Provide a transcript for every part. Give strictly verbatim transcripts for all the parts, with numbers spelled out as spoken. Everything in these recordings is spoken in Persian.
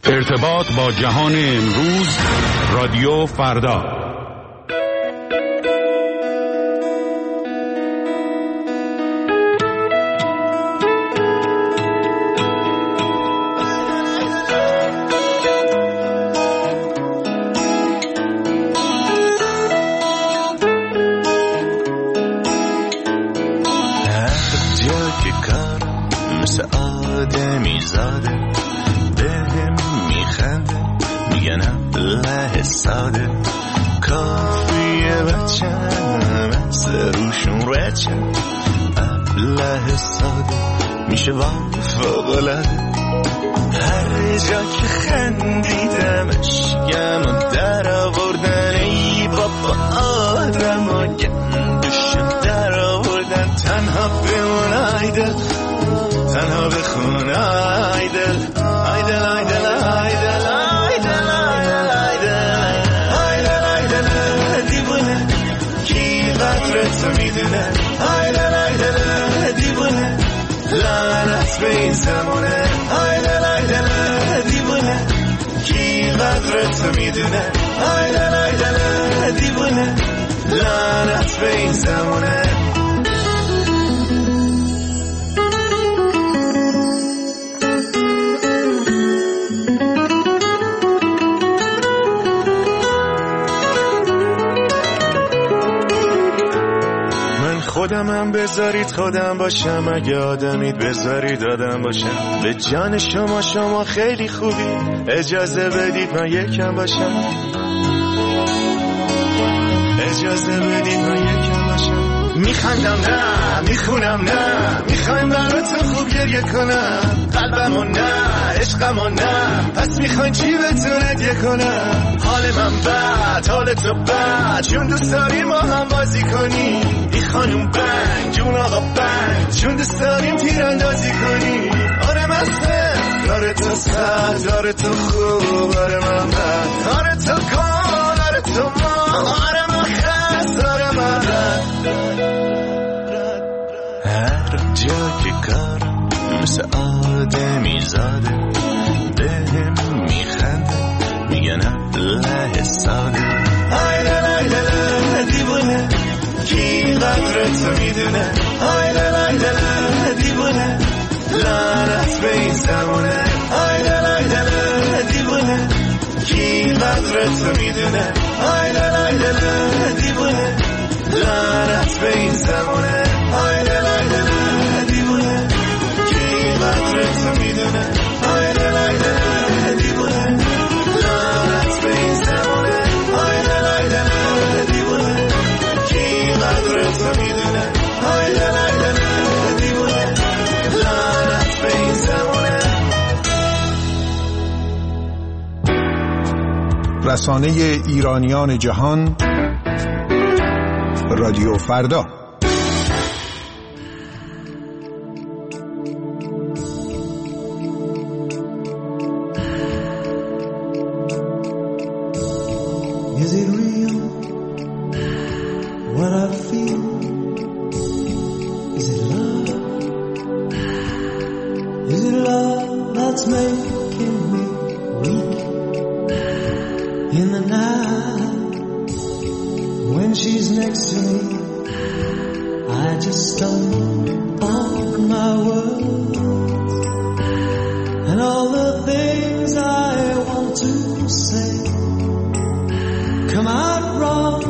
ارتباط با جهان امروز، رادیو فردا. میشه فوق‌العاده هر جا که خندیدمش گم و در آوردن ای بابا آدم و گندش در آوردن تنها بمون آیدل تنها بخون آیدل آیدل آیدل آیدل آیدل آیدل آیدل دیوونه کی قدرت میدونه آیدل آیدل دیوونه لعنت به این زمونه آیدل آیدل دیوونه کی قدرت میدونه آیدل آیدل دیوونه لعنت به این زمونه. خودمم بذارید خودم باشم، اگه آدمید بذارید آدم باشم. به جان شما شما خیلی خوبی، اجازه بدید من یکم باشم، اجازه بدید من یکم باشم. میخندم نه میخونم نه میخوایم براتون خوب گریه کنم، قلبمو نه عشقمو نه، پس میخواین چی بهتون هدیه کنم؟ حال من بد حال تو بد، چون دوست داریم ما هم بازی کنیم. ای خانوم بنگ جون آقا بنگ، چون دوست داریم تیراندازی کنیم. آره مسته کار تو سخت کار تو خوب، آره من بد کار تو کن، آره تو ما، آره من خست آره من رد. هر جا که کارم مثل آدمی زاده، بهم میخنده میگن له ساده. آیدل آیدل دیوونه کی قدرت میدونه، آیدل آیدل دیوونه لعنت به این زمونه. آیدل آیدل دیوونه کی قدرت میدونه، آیدل آیدل دیوونه لعنت به این زمونه. آیدل آیدل دیوونه کی قدرت میدونه، آیدل آیدل دیوونه لعنت به این زمونه. آیدل آیدل دیوونه کی قدرت میدونه، آیدل آیدل دیوونه لعنت به این زمونه. رسانه ایرانیان جهان، رادیو فردا. Is it real what I feel? Is it love? Is it love that's making me weak in the night when she's next to me? I just stumble on my words and all the things I want to say come out wrong.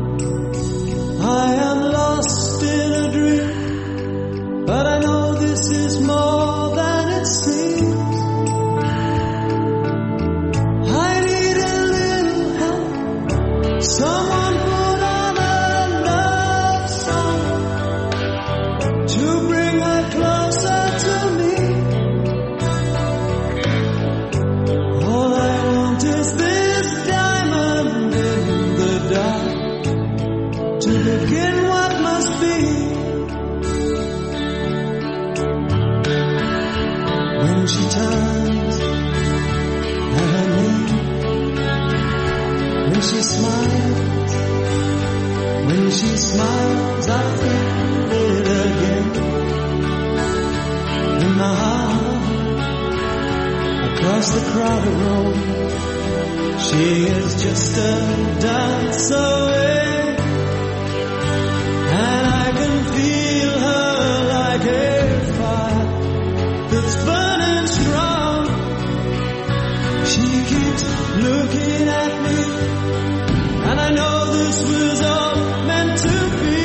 I am lost in a dream, but I know this is more than it seems. I need a little help, someone put on a love song to bring her closer to me. All I want is this diamond in the dark to begin what must be. When she turns and her knee, when she smiles, when she smiles I feel it again in my heart. I across the crowded room. She is just a dance away, and I can feel her like a fire that's burning strong. She keeps looking at me, and I know this was all meant to be.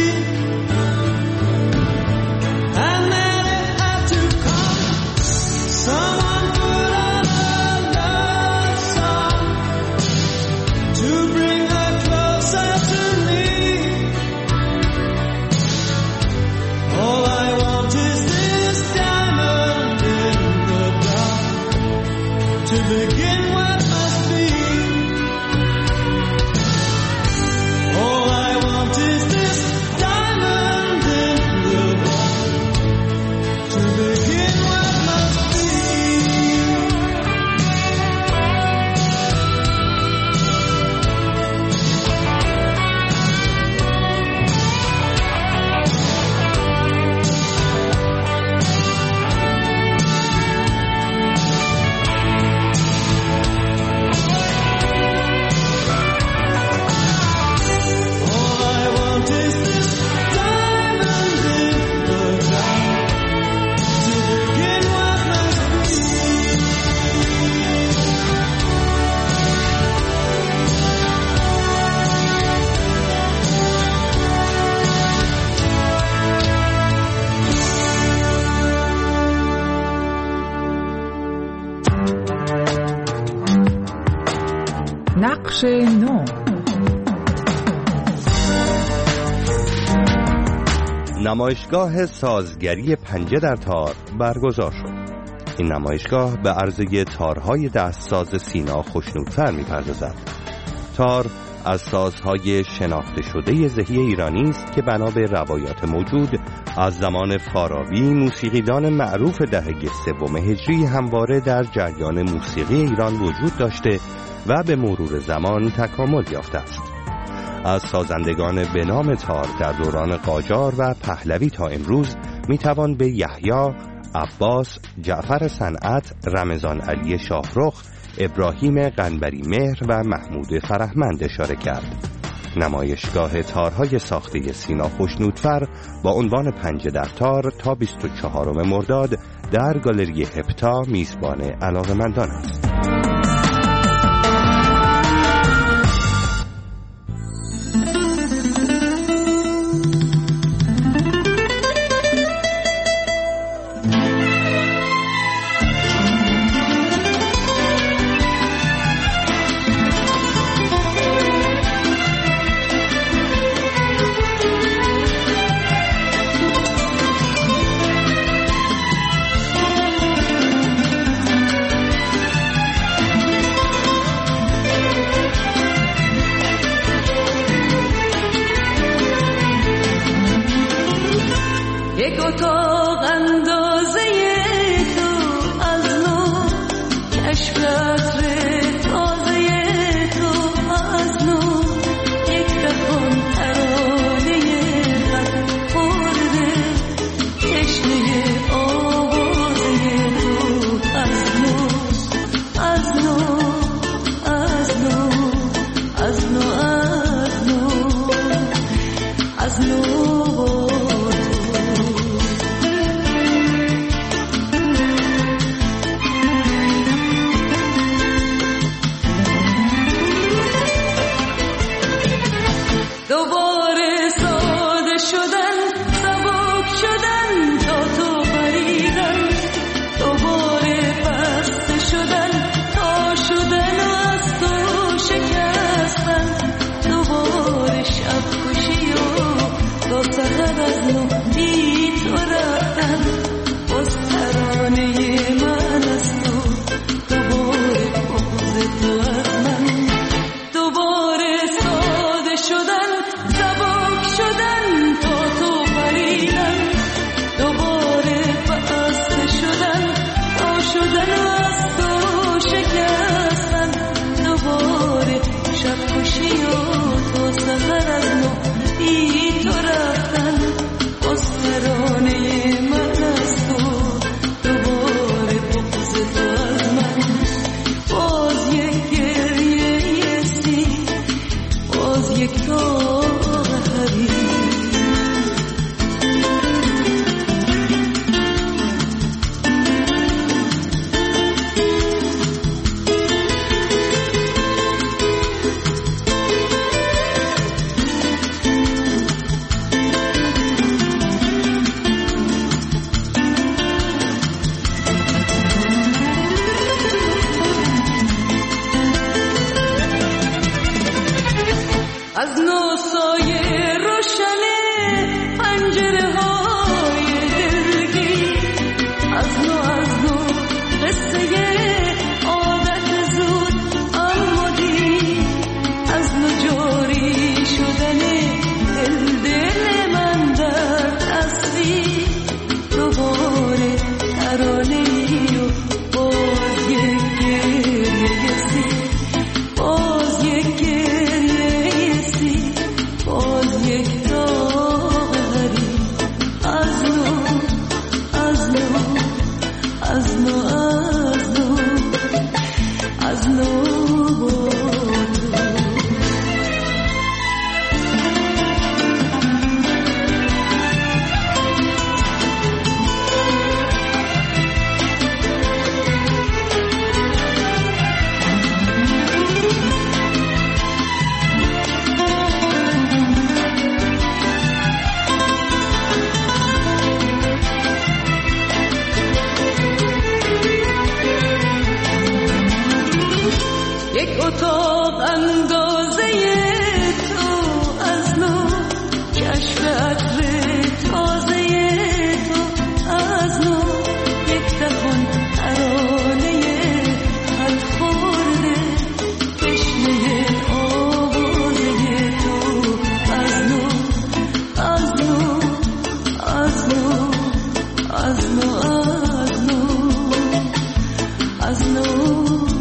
And then it had to come. Someone put on a love song to bring her closer to me. All I want is this diamond in the dark to begin what must be. All I want is this diamond in the dark to begin what must be. All I want is this diamond in the dark to begin what must be. نقش نو. نمایشگاه سازگری پنجه در تار برگزار شد. این نمایشگاه به عرضه تارهای دستساز سینا خوشنودفر می‌پردازد. تار از سازهای شناخته شده ذهی ایرانی است که بنا به روایات موجود از زمان فارابی موسیقیدان معروف دهه سوم هجری همواره در جریان موسیقی ایران وجود داشته و به مرور زمان تکامل یافته است. از سازندگان به نام تار در دوران قاجار و پهلوی تا امروز میتوان به یحیی، عباس، جعفر صنعت، رمضان علی شاهرخ، ابراهیم قنبری مهر و محمود فرهمند اشاره کرد. نمایشگاه تارهای ساخته سینا خوشنودفر با عنوان پنجه در تار تا بیست و چهارم مرداد در گالری هپتا میزبان علاقه‌مندان است. اتاق اندازه تو از نو کشف عطر تازه تو از نو یک دهان ترانه خط خورده تشنه آوازه تو از نو از نو از نو از نو از نو از نو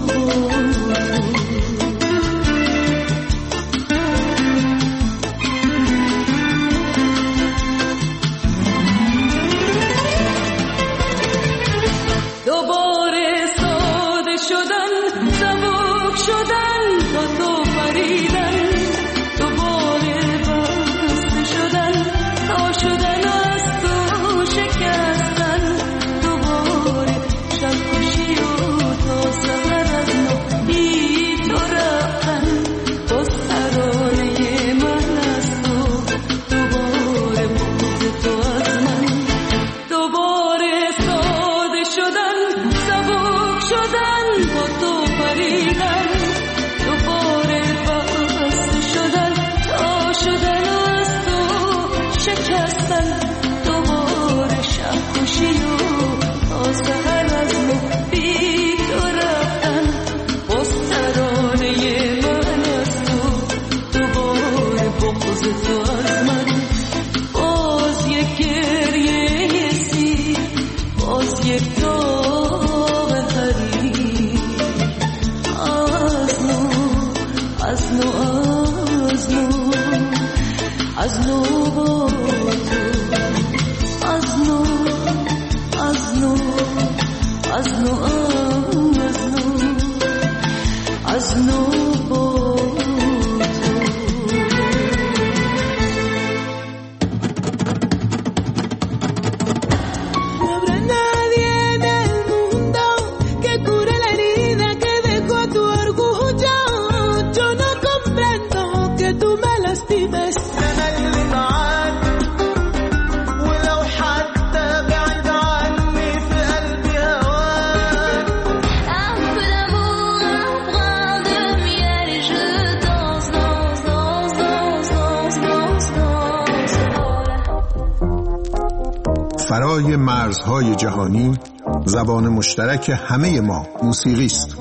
فرای مرزهای جهانی، زبان مشترک همه ما موسیقی است.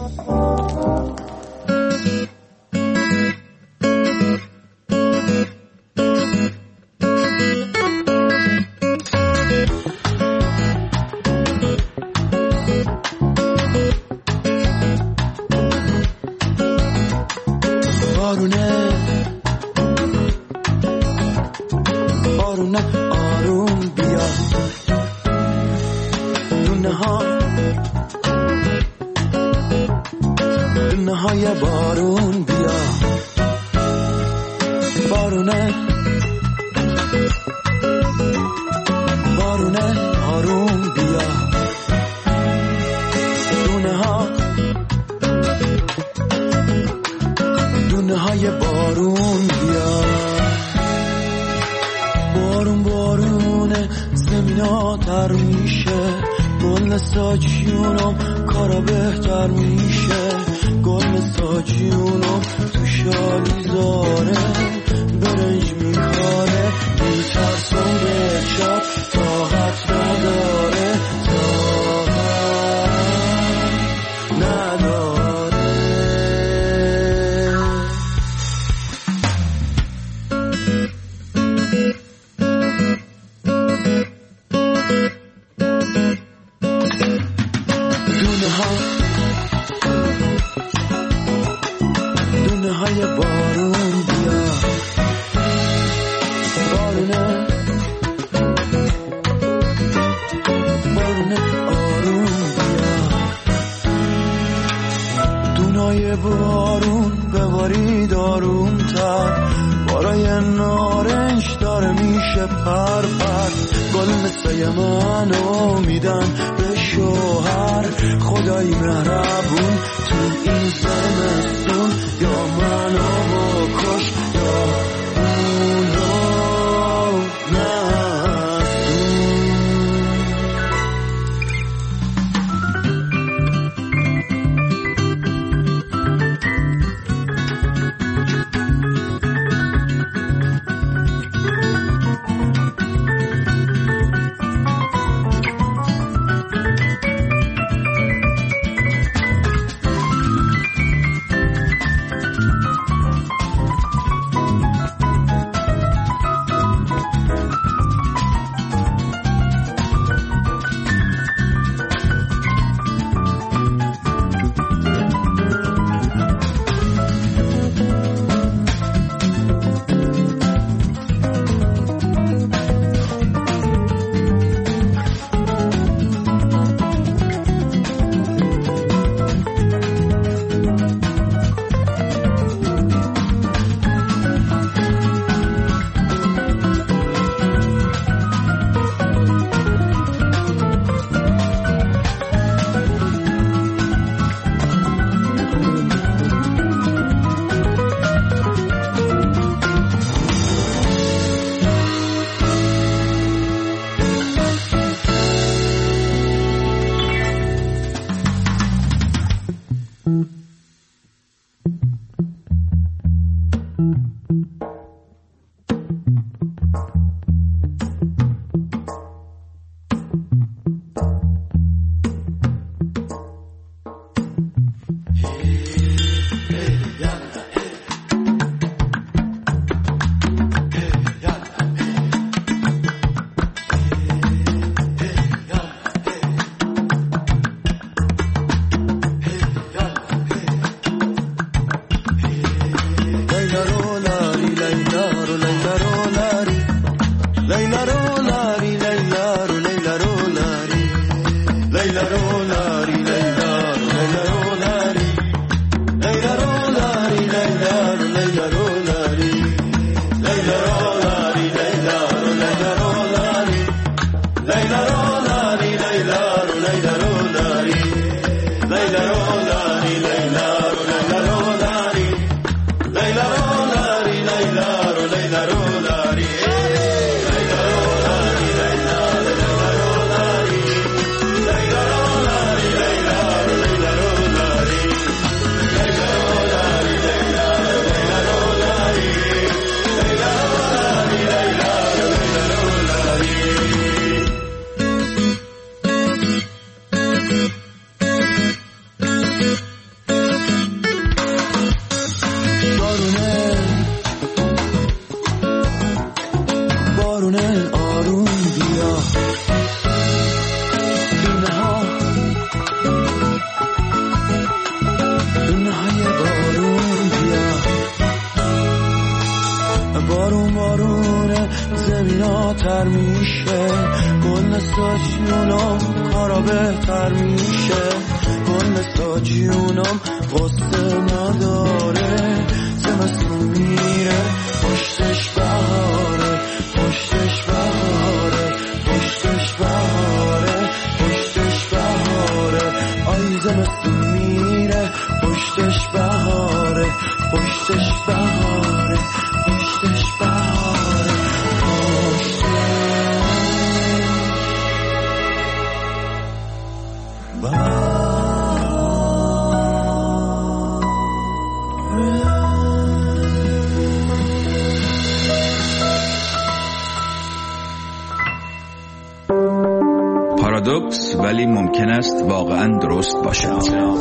پارادوکس ولی ممکن است واقعا درست باشد.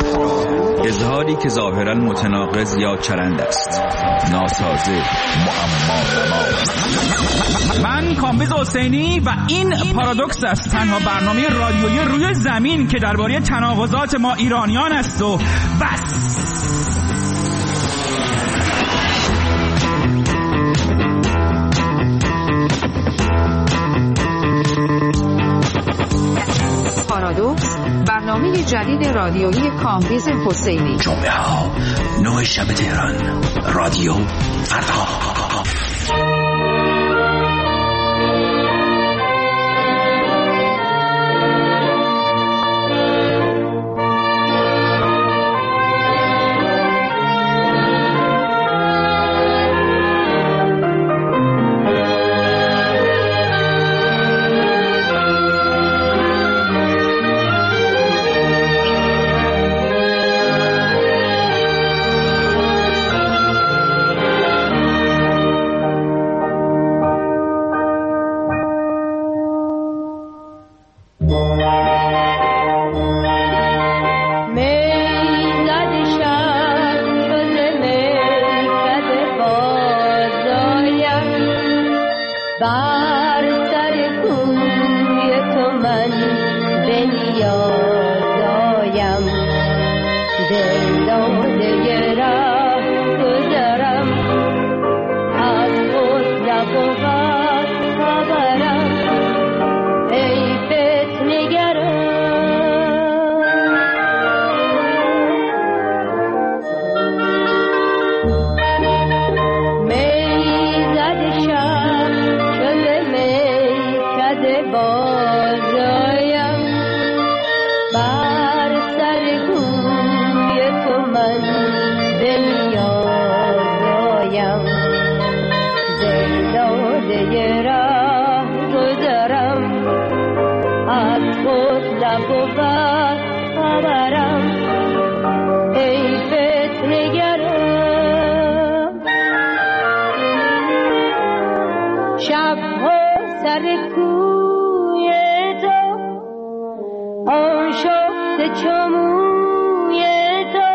اظهاری که ظاهرا متناقض یا چرند است، ناسازه، معما نما. من کامبیز حسینی و این پارادوکس است، تنها برنامه رادیویی روی زمین که درباره تناقضات ما ایرانیان است و بس. پارادوکس، برنامه جدید رادیویی کامبیز حسینی. جمعه ها نه شب تهران، رادیو فردا. شب شده سر کوی تو آن شد چموی تو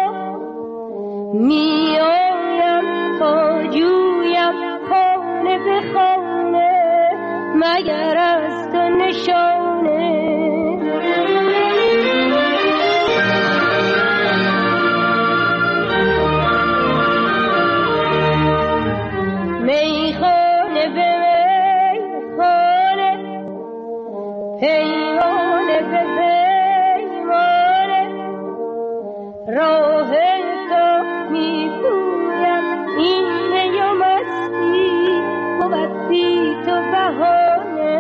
می آیم تا جویم خانه به خانه مگر از تو نشانه میخانه به میخانه پیمانه به پیمانه راه تو میپویم این می و مستی بود بی تو بهانه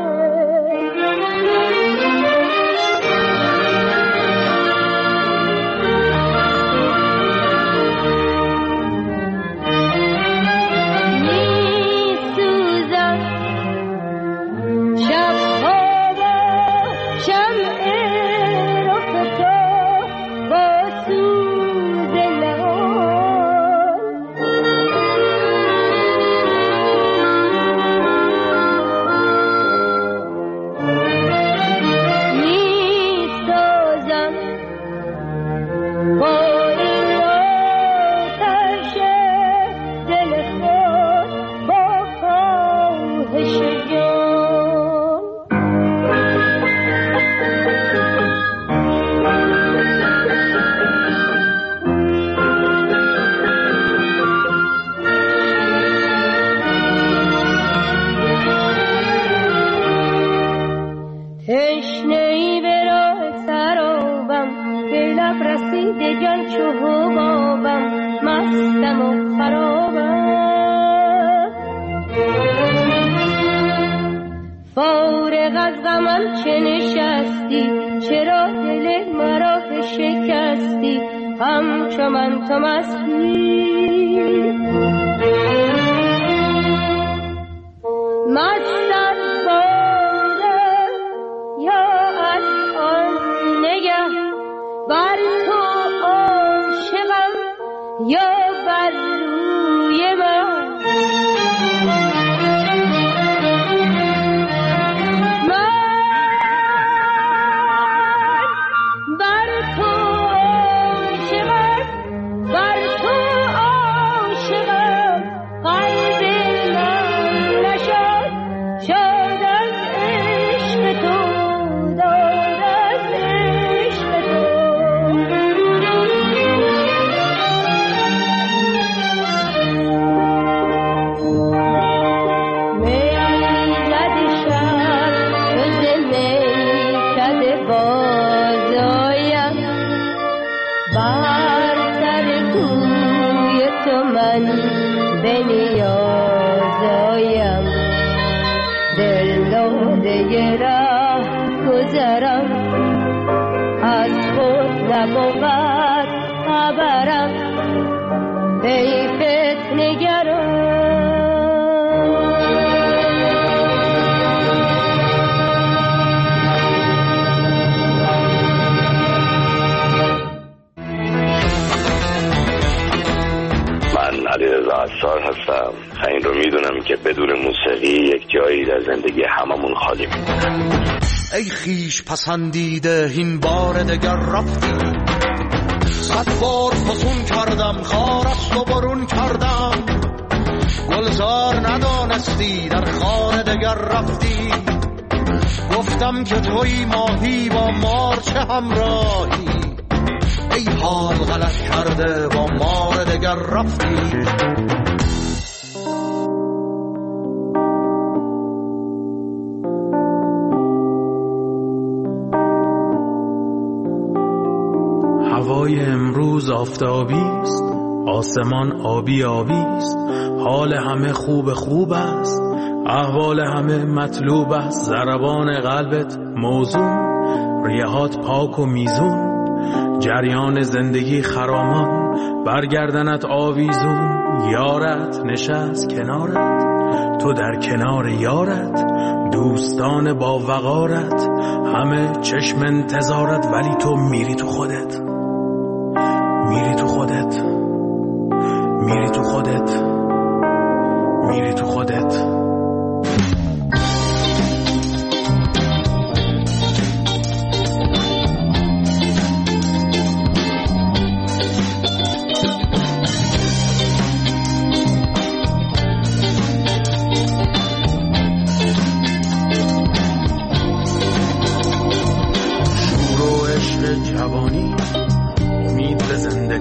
تشنه‌ای به راه سرابم به لب رسیده جان چو حبابم مستم و خرابم فارغ از غمم چه نشستی چرا دل مرا شکستی همچو من تو مستی مست از باده یا از آن نگه بر تو عاشقم یا بر روی من بنیازایم دل داده راه گذرم از خود نبود خبرم ای فتنه‌گران علیرضا عصار هستم. این رو میدونم که بدون موسیقی یک جایی در زندگی هممون خالی میمونه. ای خیش پسندیده این بار دگر رفتی صد بار فسون کردم خارست و برون کردم گلزار ندانستی در خانه دگر رفتی گفتم که توی ماهی با مارچه همراهی ای حال غلط کرده با مار دگر رفتی هوای امروز آفتابی است آسمان آبی آبی است حال همه خوب خوب است احوال همه مطلوب است ضربان قلبت موزون ریهات پاک و میزون جریان زندگی خرامان برگردنت آویزون یارت نشست کنارت تو در کنار یارت دوستان با وقارت همه چشم انتظارت ولی تو میری تو خودت میری تو خودت میری تو خودت میری تو خودت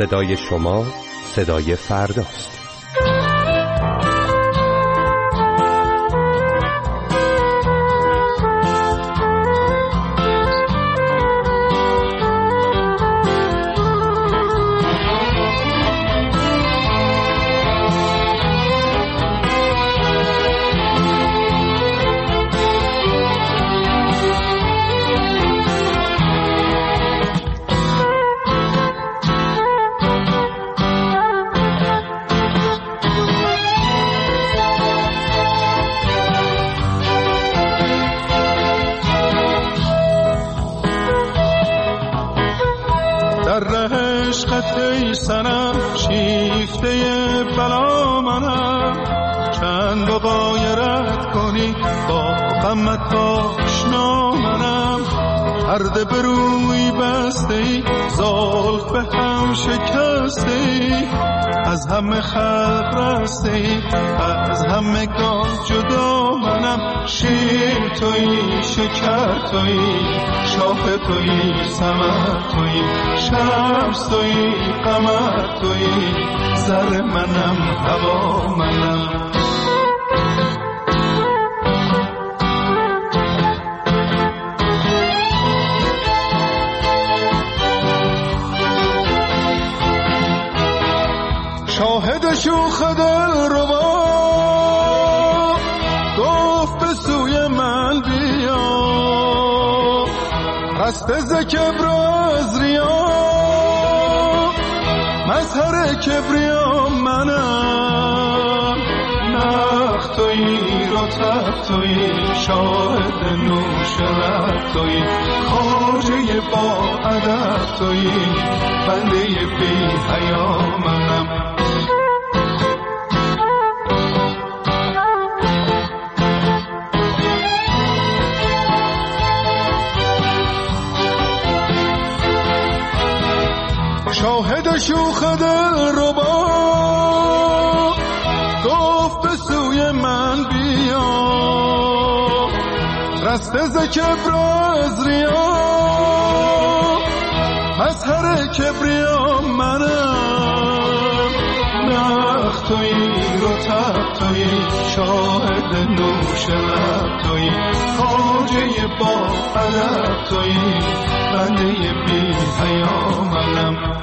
صدای شما صدای فرداست. ای سنم شیفته بلا منم، چند با غایرت کنی با غمت آشنا منم. پرده به روی بسته ای، زلف به هم شکسته ای، از همه خلق رسته ای، از همه گان جدا منم. شیر تویی، شکر تویی، شاخ تویی، ثمر تویی، شمس تویی، قمر تویی، زر منم، هوا منم. شاهد شوخ دل ربا گفت به سوی من بیا، رسته ز کبر از ریا، مظهر کبریا منم. نخ تویی، رطب تویی، شاهد نوش لب تویی، خواجه با ادب تویی، بنده بی حیا منم. شاهد شوخ دل ربا گفت به سوی من بیا، رسته ز کبر از ریا، مظهر کبریا منم. نخ تویی، رطب تویی، شاهد نوش لب تویی، خواجه با ادب تویی، بنده بی حیا منم.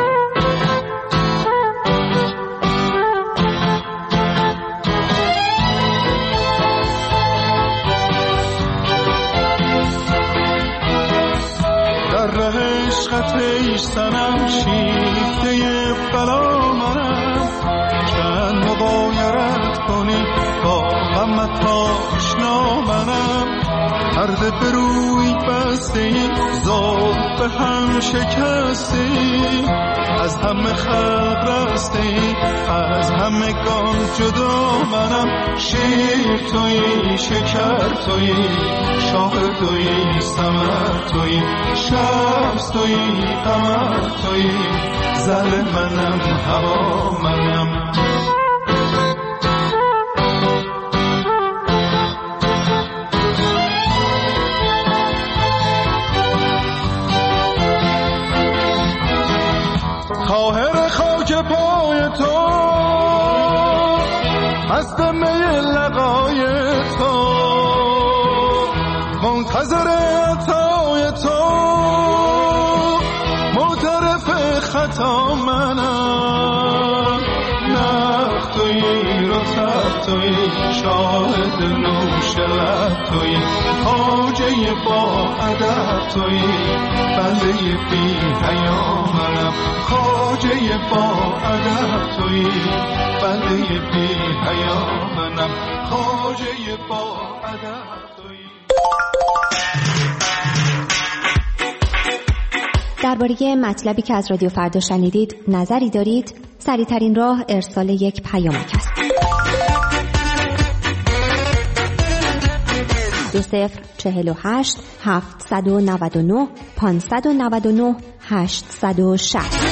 عشقت ای سنم شیفته بلا منم، چند مغایرت کنی با غمت آشنا منم. پرده به روی بسته ای، زلف به هم شکسته ای، از همه خلق رسته ای، از همه گان جدا منم. شیر تویی، شکر تویی، شاخ تویی، ثمر تویی، شمس تویی، قمر تویی، زر منم، هوا منم. طاهر خاک پای تو، مست می لقای تو، منتظر عطای تو، معترف خطا منم. نخ تویی، رطب تویی، شاهد نوش لب تویی، خواجه با ادب تویی، بنده بی حیا منم. خواجه با ادب تویی، بنده بی حیا منم. خواجه با ادب تویی. درباره مطلبی که از رادیو فردا شنیدید نظری دارید؟ سریع‌ترین راه ارسال یک پیامک است. دو صفر چهل و هشت هفتصد و نود و نه پانصد و نود و نه هشتصد و شصت.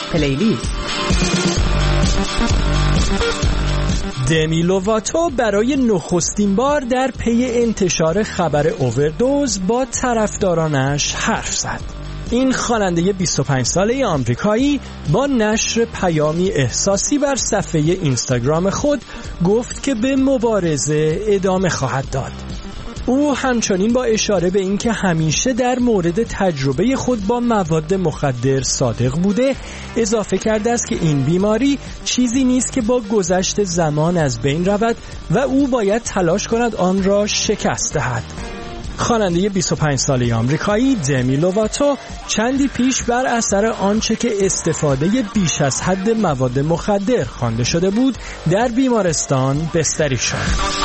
پلیلیست. دمی لوواتو برای نخستین بار در پی انتشار خبر اووردوز با طرفدارانش حرف زد. این خواننده بیست و پنج ساله آمریکایی با نشر پیامی احساسی بر صفحه اینستاگرام خود گفت که به مبارزه ادامه خواهد داد. او همچنین با اشاره به اینکه همیشه در مورد تجربه خود با مواد مخدر صادق بوده اضافه کرده است که این بیماری چیزی نیست که با گذشت زمان از بین رود و او باید تلاش کند آن را شکست دهد. خواننده بیست و پنج ساله آمریکایی دمی لوواتو چندی پیش بر اثر آنچه که استفاده بیش از حد مواد مخدر خوانده شده بود در بیمارستان بستری شد.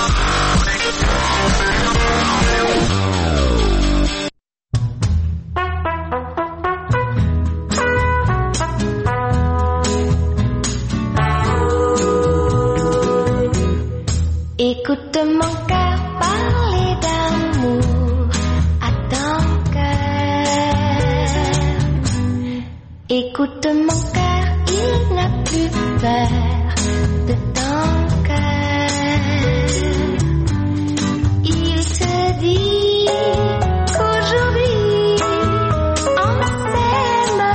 Écoute mon cœur parler d'amour à ton cœur. Écoute mon cœur, il n'a plus peur de ton cœur. Il se dit qu'aujourd'hui on s'aime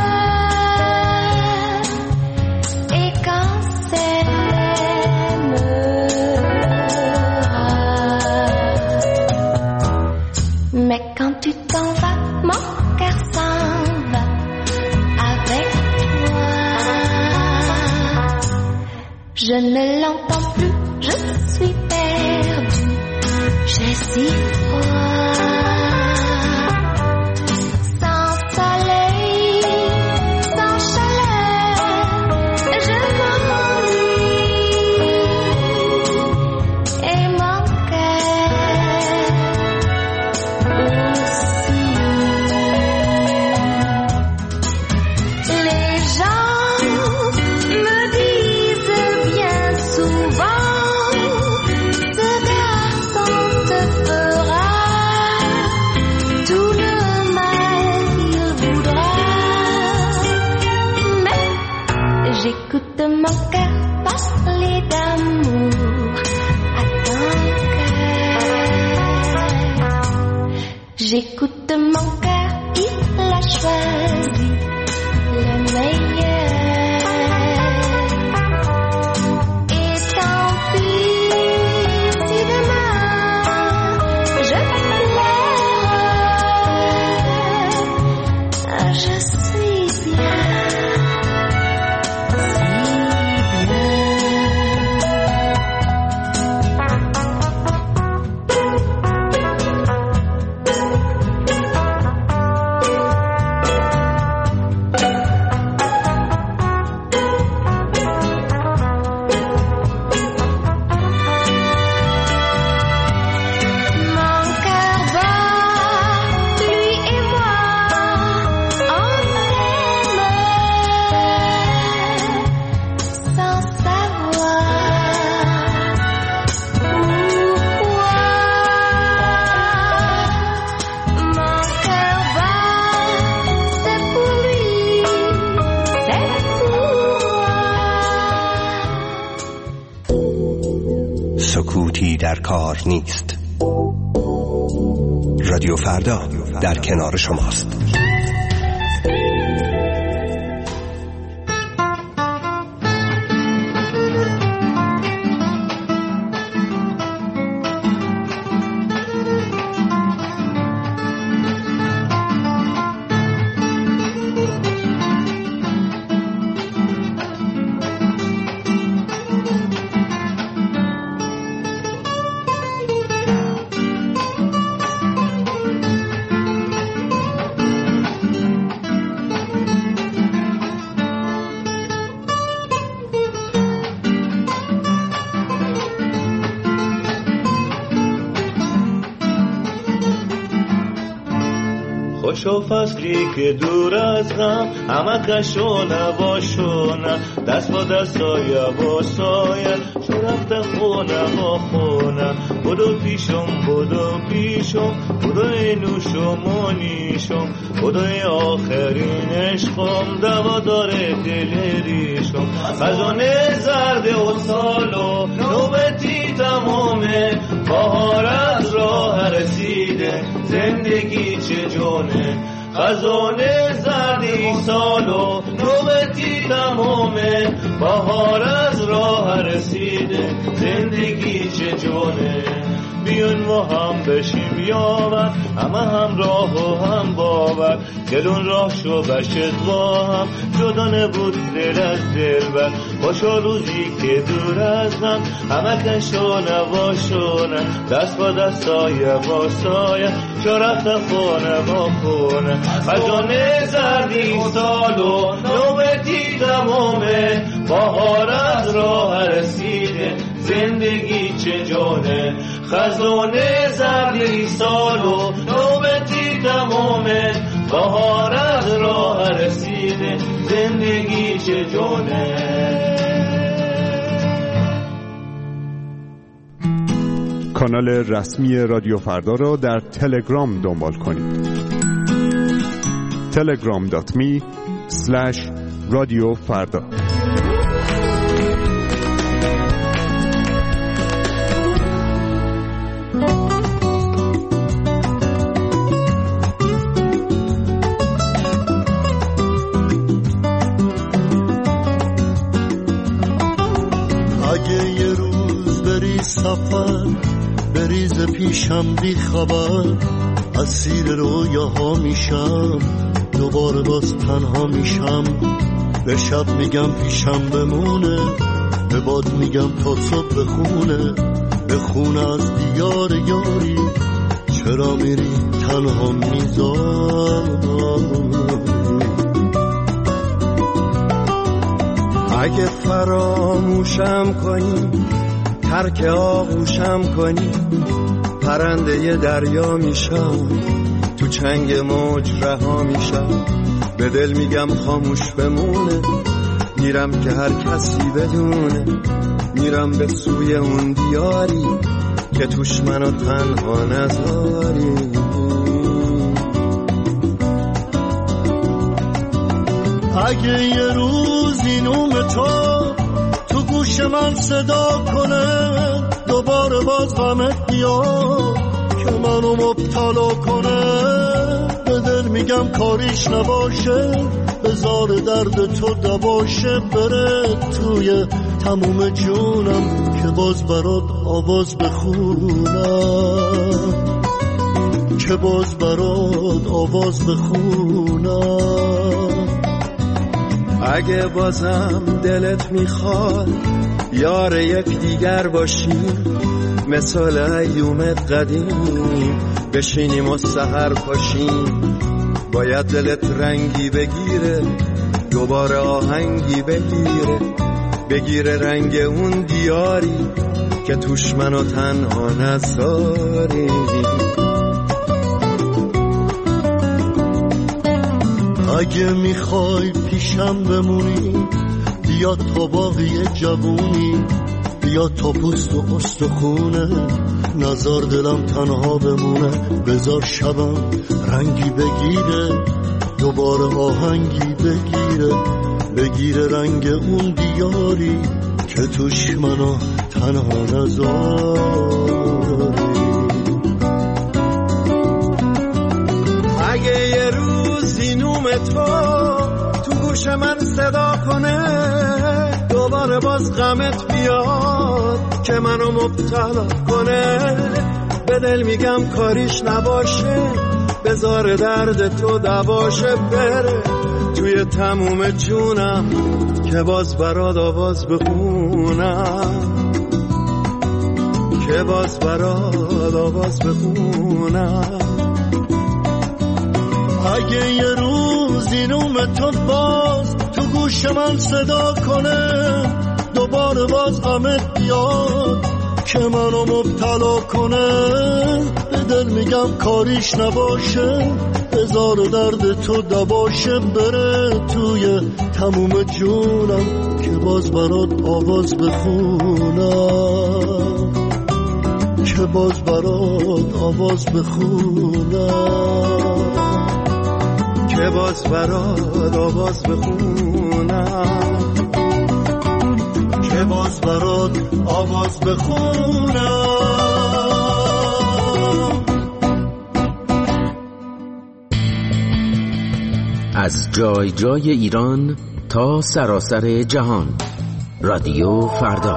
et qu'on s'aime. Mais quand tu t'en vas, mon cœur s'en va avec toi. Je ne l'entends plus, je suis perdue, j'ai si froid. Sans soleil, sans chaleur, je m'ennuie. Et mon cœur aussi. Les gens me disent bien souvent, ce garçon te fera tout le mal qu'il voudra. Mais j'écoute mon cœur parler d'amour à ton cœur. J'écoute mon cœur, il a choisi le meilleur. Et tant pis si demain je pleure, je suis bien, si bien. Mon cœur bat, lui et moi, on aime sans savoir pourquoi. Mon cœur bat, c'est pour lui, c'est pour moi. سکوتی در کار نیست. رادیو فردا در کنار شماست. خوش و فصلی که دور از غم همه کشو نباشونه دست با دست سایه با سایه شرف رفته خونم و خونم بدو پیشم بدو پیشم بدو نوشم و نیشم بدو آخرین عشقم دوا داره دل ریشم خزانه زرد و سال و نوبتی تمامه بهار از راه رسیده زندگی چه جونه خزانه زردی سال و نوبتی تمامه بهار از راه رسیده زندگی چه جونه بیون ما هم بشیم یاور همه هم راه و هم باور دلون راه شو بشت با هم جدا نبود دل از دل بر باشا روزی که دور از هم همه کنشونه باشونه دست با دست سایه با سایه چو رفته خونه با خونه خزانه زردی سال و نوبتی تمامه بهار از راه رسیده زندگی چه جانه خزانه زردی سال و نوبتی تمامه بهار از راه رسیده زندگی چه جانه. کانال رسمی رادیو فردا را در تلگرام دنبال کنید. تلگرام دات می اسلش رادیو فردا. اگه یه روز بری سفر بریز پیشم بی خبر اسیر رویاها میشم دوباره باز تنها میشم به شب میگم پیشم بمونه به باد میگم تا صبح بخونه بخونه از دیار یاری چرا میری تنها میذاری اگه فراموشم کنی ترک آغوشم کنی پرنده دریا میشم تو چنگ موج رها میشم به دل میگم خاموش بمونه میرم که هر کسی بدونه میرم به سوی اون دیاری که توش منو تنها نذاری اگه یه روزی نوم تو تو گوش من صدا کنه دوباره باز غمت بیاد که منو مبتلا کنه به دل میگم کاریش نباشه بذار درد تو دباشه بره توی تموم جونم که باز برات آواز بخونم که باز برات آواز بخونم اگه بازم دلت میخواد یار یک دیگر باشیم مثل ایوم قدیم بشینیم و سحر پاشیم باید دلت رنگی بگیره دوباره آهنگی بگیره بگیره رنگ اون دیاری که توش منو تنها نذاری اگه میخوای پیشم بمونی بیا تا باقی جوونی بیا تا پوست و استخونه نزار دلم تنها بمونه بذار شبم رنگی بگیره دوباره آهنگی بگیره بگیره رنگ اون دیاری که توش منو تنها نذاری اگه یه روزی نوم تو تو گوش من صدا کنه دوباره باز غمت بیاد که منو مبتلا کنه به دل میگم کاریش نباشه بذار درد تو دواشه بره توی تموم جونم که باز برات آواز بخونم که باز برات آواز بخونم اگه یه روزی نوم تو باز تو گوش من صدا کنه دوباره باز غمت بیاد که منو مبتلا کنه به دل میگم کاریش نباشه، بذار درد تو دباشه بره توی تموم جونم که باز برات آواز بخونم، که باز برات آواز بخونم، که باز برات آواز بخونم، که باز برات آواز بخونم. از جای جای ایران تا سراسر جهان، رادیو فردا.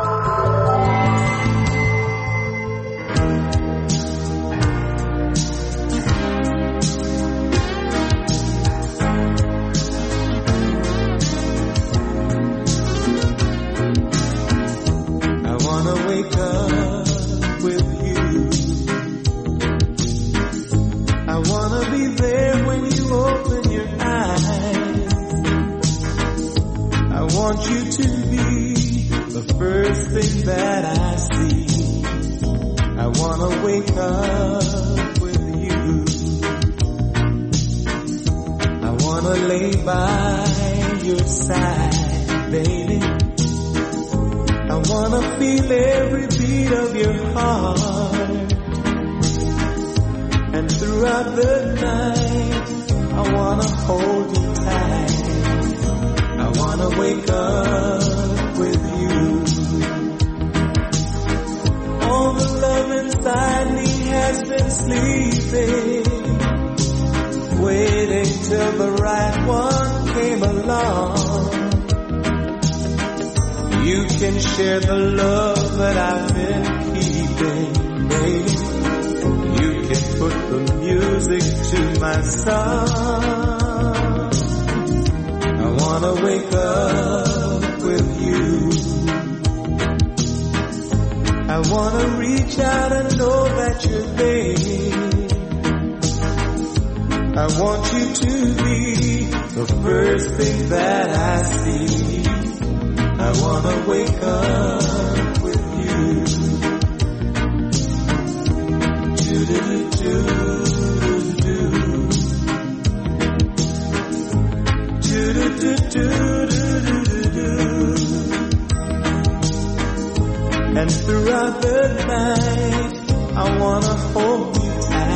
And throughout the night I wanna hold you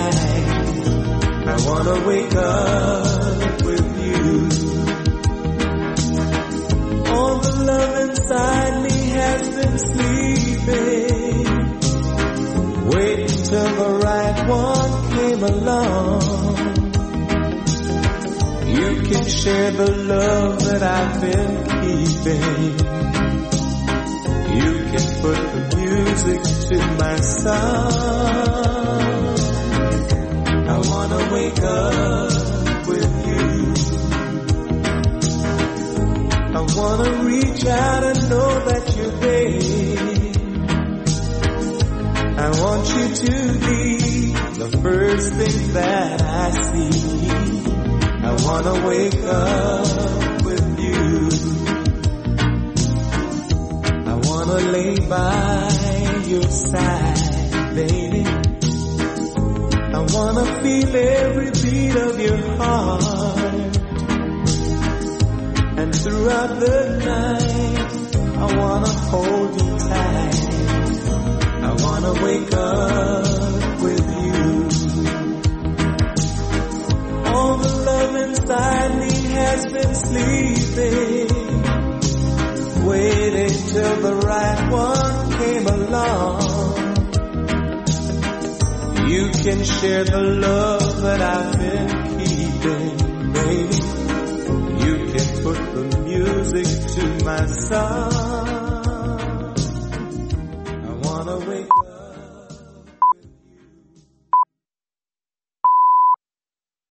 tight, I wanna wake up with you. All the love inside me has been sleeping, waiting till the right one came along. You can share the love that I've been keeping, you can put the music to my song. I wanna wake up with you, I wanna reach out and know that you're there. I want you to be the first thing that I see. I wanna wake up with you, I wanna lay by your side, baby. I wanna feel every beat of your heart, and throughout the night I wanna hold you tight, I wanna wake up with you. All the love inside me has been sleeping, waiting till the right one came along. You can share the love that I've been keeping, baby. You can put the music to my song.